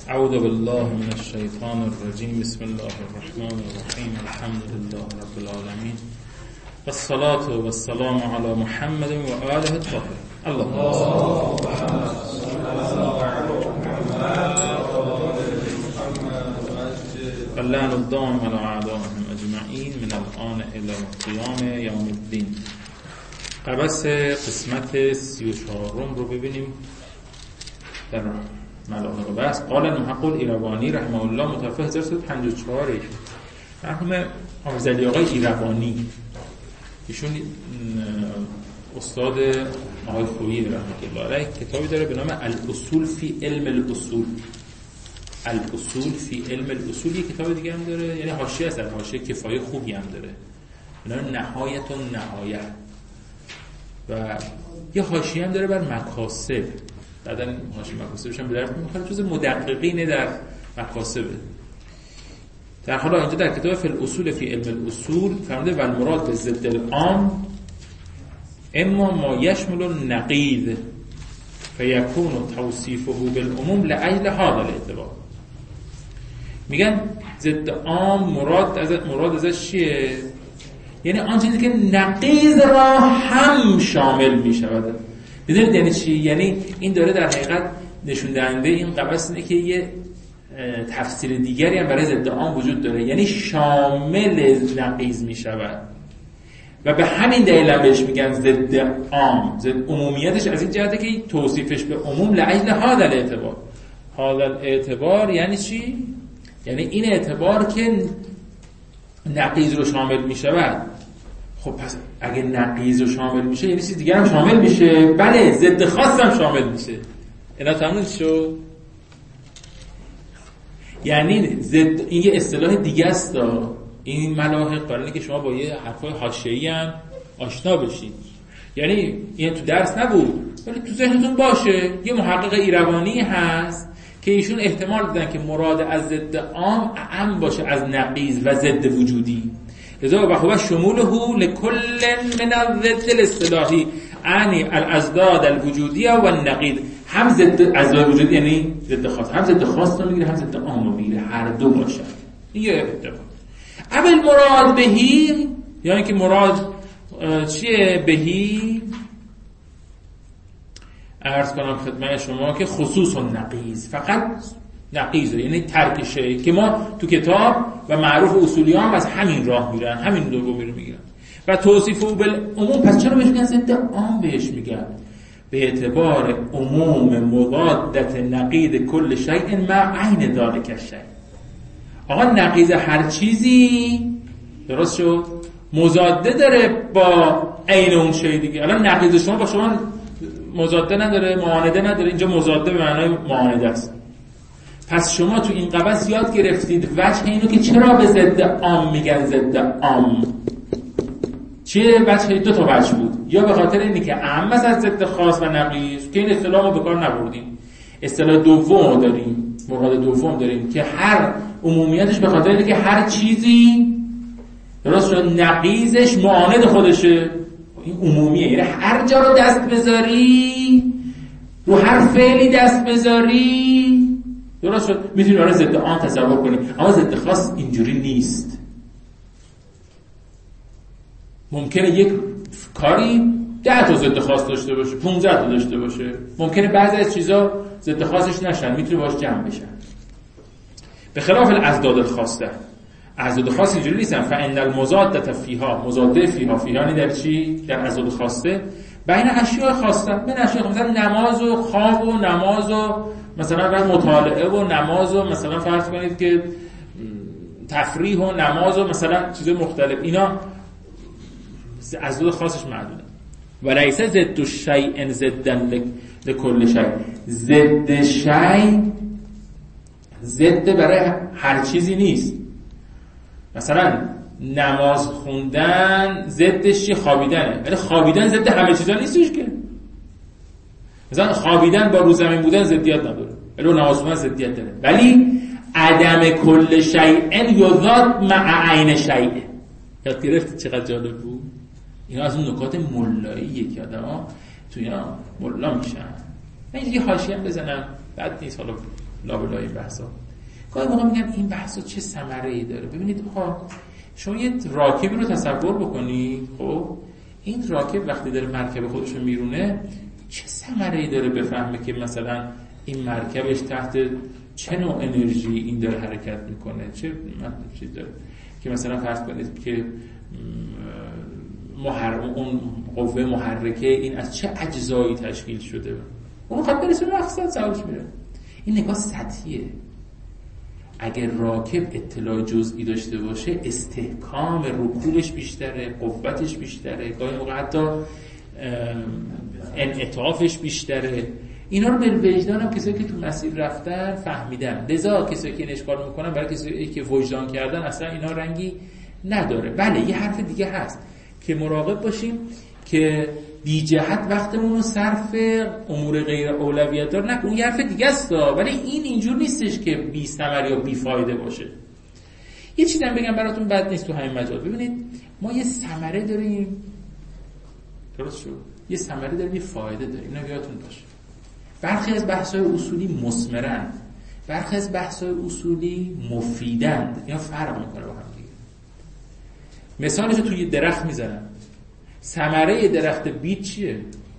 اعوذ بالله من الشیطان الرجیم. بسم الله الرحمن الرحیم. الحمد لله رب العالمین والصلاة والسلام علی محمد و آله الطاهرین. اللهم اللعن الدائم علی اعدائهم اجمعین من الآن الی قیام یوم الدین. قبس قسمت 34 رو ببینیم در ملاحق بحث. قال المحقق الایرانی رحمه الله متوفی 1354 مرحوم آموزعلی آقای ایروانی، ایشون استاد آقای خویی رحمه الله علیه کتابی داره به نام الاصول فی علم الاصول. الاصول فی علم الاصول. یک کتاب دیگه هم داره، یعنی حاشیه است، حاشیه کفایه خوبی هم داره به نام نهایت النهایه، و یه حاشیه هم داره بر مکاسب. بعدن حاشیه مکاسبش هم به درد می‌خوره، جزء مدققین در مکاسبه. در حالا اینجا در کتاب فی الاصول فی علم الاصول فرموده و المراد به ضد العام اما ما یشمل النقیض فیکون توصیفه بالعموم لاجل هذا الاعتبار. میگن ضد عام مراد ازش چیه؟ یعنی آن چیزی که نقیض را هم شامل میشود. میدونید یعنی چی؟ یعنی این داره در حقیقت نشون دهنده این قبس اینه که یه تفسیر دیگری هم برای ضد عام وجود داره، یعنی شامل نقیض میشود و به همین دلیل هم بهش میگن ضد عام. ضد عمومیتش از این جهته که توصیفش به عموم لاجل هذا الاعتبار. هذا الاعتبار یعنی چی؟ یعنی این اعتبار که نقیض رو شامل میشود. خب پس اگه نقیض رو شامل میشه یعنی چیز دیگر هم شامل میشه. بله، ضد خاص هم شامل میشه. اینا تمام شد. یعنی ضد این یه اصطلاح دیگه است. این ملاحق برای اینکه شما با یه حرفای حاشیه‌ای هم آشنا بشید. یعنی این تو درس نبود ولی تو ذهنتون باشه. یه محقق ایروانی هست که ایشون احتمال دادن که مراد از ضد عام اعم باشه از نقیض و ضد وجودی. لذا و هو شموله لكل من الضد الاصطلاحی یعنی الاضداد الوجودیه و النقیض. هم ضد اضداد وجودی یعنی ضد خاص، هم ضد خاص رو میگیره هم ضد عام رو میگیره، هر دو باشه. این یه اتفاق. اول مراد بهی یعنی که مراد چیه؟ بهی عرض کنم خدمت شما که خصوص النقیض، فقط نقیض یعنی ترک شی که ما تو کتاب و معروف اصولیان از همین راه میرن، همین دو میگیرن. و توصیف او بالعموم، پس چرا بهش میگن ضد عام؟ بهش میگن به اعتبار عموم مضادت نقیض کل شیء مع عین ذلک الشیء. آقا نقیض هر چیزی درست شد مضاده داره با عین اون شی دیگه. الان نقیض شما با شما مضاده نداره، معانده نداره. اینجا مضاده به معنای معانده است. پس شما تو این قبس یاد گرفتید وجه اینو که چرا به ضد عام میگن ضد عام. چیه وجه؟ دو تا وجه بود. یا به خاطر اینی که عام است از ضد خاص و نقیض که این اصطلاح رو به کار نبردیم. اصطلاح دوم داریم، مراد دوم داریم که هر عمومیتش به خاطر اینی که هر چیزی درست شد نقیضش معاند خودشه. این عمومیه، یعنی هر جا رو دست بذاری، رو هر فعلی دست بذاری درست شد میتونی آن ضد آن تصور کنی. اما ضد خاص اینجوری نیست. ممکنه یک کاری 10 تا ضد خاص داشته باشه، 15 تا داشته باشه. ممکنه بعضی از چیزا ضد خاصش نشن، میتونه باش جمع بشن. به خلاف الاضداد الخاصه، اضداد خاص اینجوری نیستن. فان المضادة فیها، مضاده فیها یعنی در چی؟ در اضداد خاصه بین اشیاء خاصه، بین اشیاء مثلا نماز و خواب و نماز و مثلا مطالعه و نماز و مثلا فرض کنید که تفریح و نماز و مثلا چیز مختلف، اینا اضداد خاصش معدوده. و لیس ضد الشیء ضدا لكل شیء. ضد شیء ضد برای هر چیزی نیست. مثلا نماز خوندن ضدش خوابیدنه، ولی خوابیدن ضد همه چیزا نیستش که. مثلا خوابیدن با رو زمین بودن ضدیت نداره، ولی نماز خوندن ضدیت داره. ولی عدم کل شیء یضاد مع عین شیء. یاد گرفتید چقدر جالب بود؟ اینا از اون نکات ملاییه که آدم‌ها تو اینا ملا میشن. من یه حاشیه هم بزنم بعد نیست، حالا لابلای این بحثا. گاهی موقع میگم این بحثا چه ثمره‌ای داره. ببینید شما یه راکبی رو تصور بکنید، خب این راکب وقتی داره مرکب خودش رو میرونه چه ثمره‌ای داره بفهمه که مثلا این مرکبش تحت چه نوع انرژی این داره حرکت میکنه، چه چیز داره که مثلا فرض کنید که اون قوه محرکه این از چه اجزایی تشکیل شده، اون خط برسه به مقصد سوالش میره. این نگاه سطحیه. اگر راکب اطلاع جزئی داشته باشه استحکام رکوبش بیشتره، قوتش بیشتره، گاهی موقع حتی انعطافش بیشتره. اینا رو به وجدان هم کسایی که تو مسیر رفتن فهمیدن. لذا کسایی که این اشکال میکنن برای کسایی که وجدان کردن اصلا اینا رنگی نداره. بله یه حرف دیگه هست که مراقب باشیم که بی جهت وقتمون رو صرف امور غیر اولویت دار نکنیم. یه حرف دیگه است، ولی این اینجور نیستش که بی ثمر یا بی فایده باشه. یه چیزی هم بگم براتون بد نیست تو همین مجال. ببینید ما یه ثمره داریم، درست شد؟ یه ثمره داریم، یه فایده داریم. اینو یادتون باشه. برخی از بحث‌های اصولی مثمرند، برخی از بحث‌های اصولی مفیدند. اینا فرق می‌کنه با هم دیگه. مثالش رو توی درخت میزنم. ثمره درخت بید چیه؟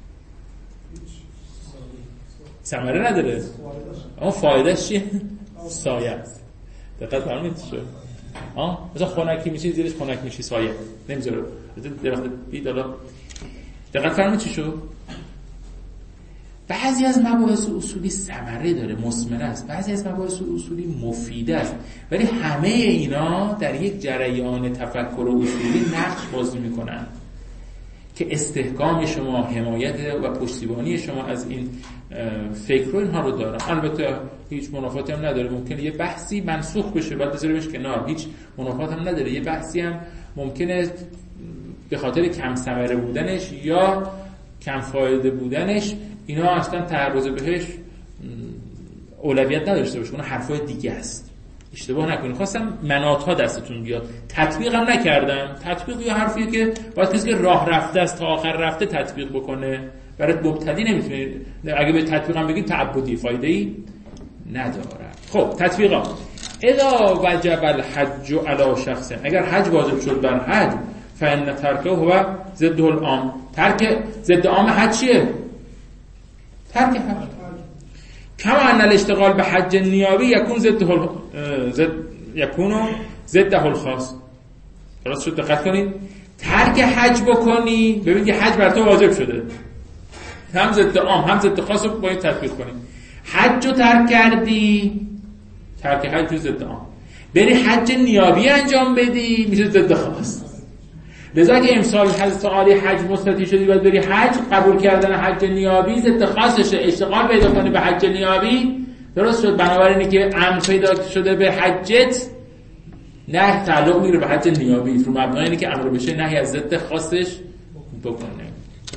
ثمره نداره، اما فایدهش چیه؟ سایه است. دقت فرمودید چه؟ مثلا خنکی میشه زیرش خنک میشه سایه نمیذاره. درخت بید حالا دقت فرمودید چی شد؟ بعضی از مباحث اصولی ثمره داره، مثمر است، بعضی از مباحث اصولی مفیده است، ولی همه اینا در یک جریان تفکر اصولی نقش بازی میکنن که استحکام شما، حمایت و پشتیبانی شما از این فکر رو اینها رو دارن. البته هیچ منافاتی هم نداره، ممکنه یه بحثی منسوخ بشه بعد بذاریمش کنار، هیچ منافات هم نداره. یه بحثی هم ممکنه به خاطر کم ثمره بودنش یا کم فایده بودنش اینا اصلا تعرض بهش اولویت نداشته باشه، اون حرفای دیگه است. اشتباه نکنید. خواستم مناطها دستتون بیاد. تطبیق هم نکردم. تطبیق یه حرفیه که باید کسی که راه رفته است تا آخر رفته تطبیق بکنه. برای مبتدی نمیتونید. اگه به تطبیق هم بگید تعبدی فایده‌ای نداره. خب تطبیقا اذا وجب الحج علی شخص، اگر حج واجب شد بر حج فإن ترکه هو ضد العام. ترک ضد عام حج چیه؟ ترک حج. کما ان الاشتغال به حج نیابی یکون ضده الخاص. درست شد؟ دقت کنید. ترک حج بکنی، ببین که حج بر تو واجب شده، هم ضد عام هم ضد خاص رو باید تطبیق کنی. حج رو ترک کردی، ترک حج رو ضد عام. بری حج نیابی انجام بدی میشه ضد خاص. لذا که امسال حضرت عالی حج مستطیع شدی باید بری حج، قبول کردن حج نیابی ضد خاصشه. اشتغال پیدا کنی به حج نیابی، درست شد؟ بنابراینی که امر پیدا شده به حجت، نه تعلق میگیره به حج نیابی، رو مبنای اینه که امر بشه نهی از ضد خاصش بکنه.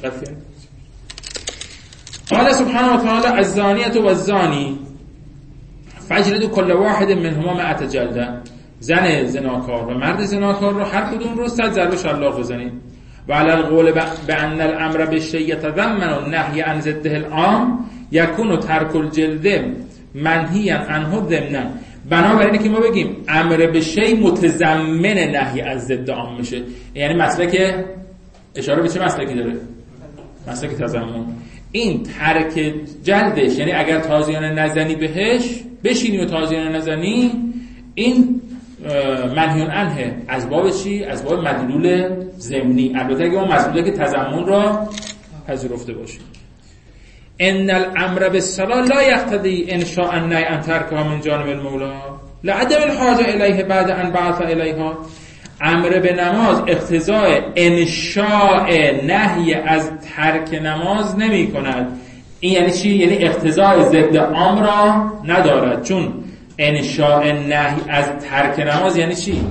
قال سبحانه و تعالی الزانیة و الزانی فاجلدوا كل واحد منهما 100 جلده. زن زناکار و مرد زناکار رو هر کدوم رو 100 ضرب شلاق بزنید. و علی القول بان الامر بالشیء یتضمن النهی عن ضده العام یکون ترک الجلد منهیا عنه ضمنا. بنابراین که ما بگیم امر به شیء متضمن نهی از ضد عام میشه، یعنی مسلک اشاره به چه مسلکی داره؟ مسلک تضمن. این ترک جلدش، یعنی اگر تازیانه نزنی بهش، بشینی و تازیانه نزنی، این منهیون عنه. از باب چی؟ از باب مدلول ضمنی. البته اگه ما مسئوله که تضمن را پذیرفته باشیم. ان الامر بالصلاه لا یقتضی انشاء النهی عن ترکها من جانب المولا لعدم الحاجه الیه بعد ان بعث الیها. امر به نماز اقتضای انشاء نهی از ترک نماز نمی کند. این یعنی چی؟ یعنی اقتضای ضد عام را ندارد، چون انشاء نهی از ترک نماز یعنی چی؟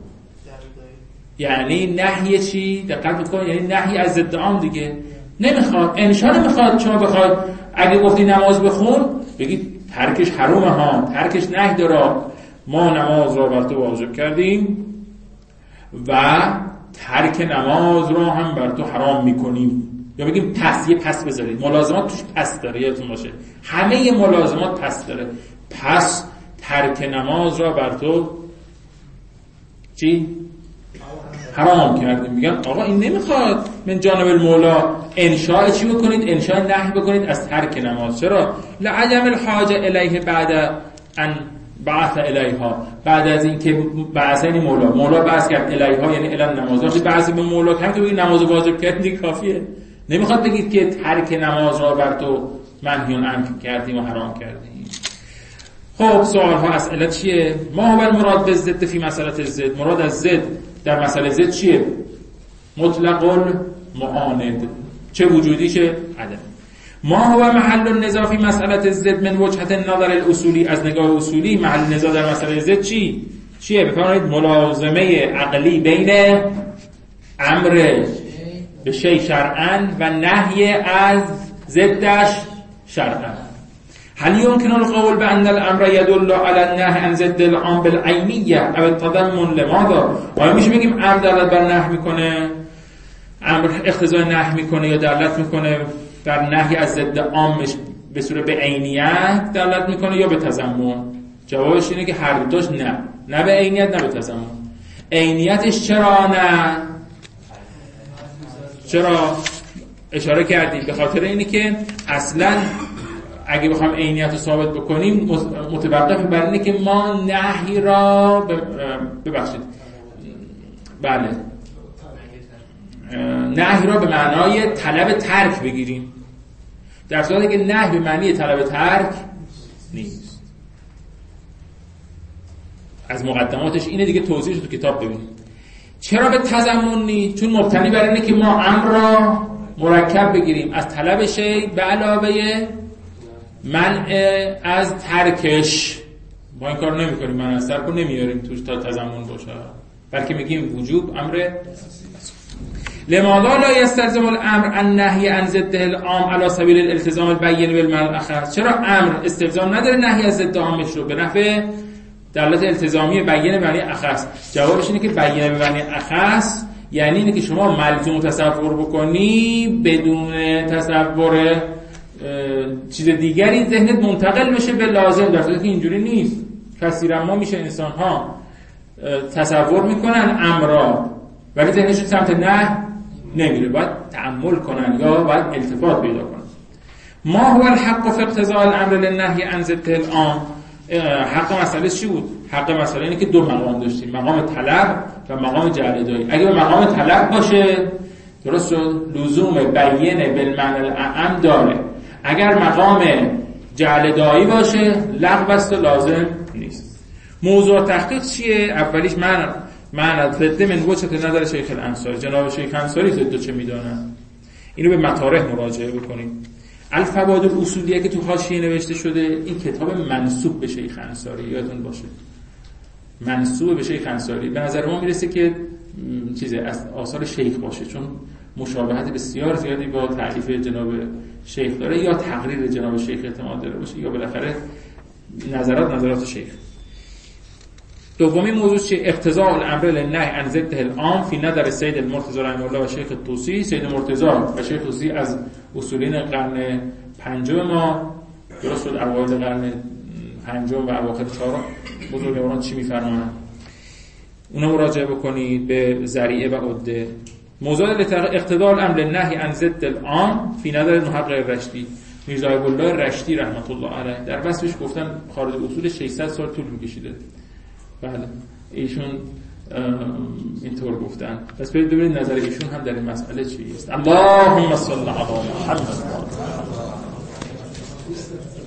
یعنی نهی چی؟ دقت بکن، یعنی نهی از ضد عام دیگه. نمیخواد، انشاء نمیخواد شما بخواد اگه گفتی نماز بخون بگید ترکش حرومه ها، ترکش نهی داره، ما نماز را بر تو واجب کردیم و ترک نماز را هم بر تو حرام میکنیم. یا بگیم پس بذارید، ملازمات توش پس داره. یادتون باشه همه ملازمات پس داره. پس ترک نماز را بر تو چی؟ حرام کردیم. میگن آقا این نمیخواد من جانب المولا انشاء چی بکنید؟ انشاء نهی بکنید از ترک نماز. چرا؟ لعدم الحاجه الیه بعد ان بعث الیها، بعد از این که بعثنی مولا بعث کرد الیها یعنی الی نماز. وقتی بعث به مولا کردن که بگید نماز واجب کرد دیگه کافیه. نمیخواد بگید که ترک نماز را بر تو منهی عنه کردیم و حرام کردیم. خب سوال ها اسئله چیه؟ ما هو المراد بالضد فی مسئله الزد. مراد از زد در مسئله زد چیه؟ مطلق المعاند، چه وجودی چه عدم. ما هو محل النزاع فی مسئله الزد من وجهه النظر الاصولی، از نگاه اصولی محل نزاع در مسئله زد چیه؟ بفرمایید ملازمه عقلی بین امر به شیء شرعا و نهی از ضدش شرعا. هل يمكن القول بأن الأمر يدل على النهي عن ضد العام بالعینیه او التضمن؟ لماذا؟ آیا میشه بگیم امر دلالت بر نهی میکنه، امر اقتضای نهی میکنه یا دلالت میکنه بر نهی از ضد عامش به صورت به عینیت دلالت میکنه یا به تضمن؟ جوابش اینه که هر دوش نه به عینیت نه به تضمن. عینیتش چرا نه؟ چرا اشاره کردیم؟ به خاطر اینه که اصلا اگه بخوام عینیت رو ثابت بکنیم متوقف بر اینه که ما نهی را نهی را به معنای طلب ترک بگیریم، در صورتی که نهی به معنی طلب ترک نیست. از مقدماتش اینه دیگه، توضیحش تو کتاب ببینید. چرا به تضمن نیست؟ چون مبتنی بر اینه که ما امر را مرکب بگیریم از طلب شیء به علاوه منع از ترکش. ما این کار نمی کنیم، من از ترک رو نمیاریم توش تا تضمن باشه، بلکه میگیم وجوب امر. لماذا لا يستلزم الامر النهي عن ضده العام على سبيل الالتزام البين بالمعنى الاخص؟ چرا امر استلزام نداره نهی از ضد عامش رو به نفع دلالت التزامی بیان معنی اخص؟ جوابش اینه که بیان به معنی اخص یعنی اینه که شما ملزوم تصور بکنی بدون تصور چیز دیگری ذهنت منتقل بشه به لازم، در صورتی که اینجوری نیست. کثیرا ما میشه انسان ها تصور میکنن امرا ولی ذهنشون سمت نه نمیره، باید تأمل کنن یا باید التفات پیدا کنن. ما هو الحق فی اقتضاء الامر للنهی عن ضد العام؟ حق مسئله چی بود؟ حق مسئله اینه که دو مقام داشتیم، مقام طلب و مقام جعل دایی. اگه به مقام طلب باشه درست شد، لزوم بیان بالمعنی الاعم داره. اگر مقام جعل دایی باشه لغو است و لازم نیست. موضوع تحقیق چیه؟ اولیش معنی ضد من وجهه نظر شیخ الانصاری. جناب شیخ انصاری ضد چه میدونن؟ اینو به مطارح مراجعه بکنید. الفوائد الاصولیه که تو حاشیه نوشته شده، این کتاب منسوب به شیخ انصاری، یادتون باشه منسوب به شیخ انصاری. به نظر ما میرسه که چیزه از آثار شیخ باشه، چون مشابهت بسیار زیادی با تعریف جناب شیخ داره، یا تقریر جناب شیخ اعتماد داره باشه، یا بالاخره نظرات شیخ. دومی موضوع چیه؟ اقتضاء الامر للنهی عن ضده العام فی نظر سید المرتضی رحمه الله و شیخ طوسی. سید مرتضی و شیخ طوسی از اصولین قرن پنجم ما، درست شد اوایل قرن پنجم و اواخر چهارم، بزرگواران چی میفرمایند اونا مراجعه بکنید به ذریعه و عده. موضوع اقتضاء الامر للنهی عن ضد العام فی نظر محقق رشدی، میرزا الله رشدی رحمت الله علیه، در وصفش گفتن خارج اصول 600 سال طول میکشیده. بله ایشون اینطور گفتن. پس برید ببینید نظر ایشون هم در این مسئله چی است. اللهم صل علی محمد.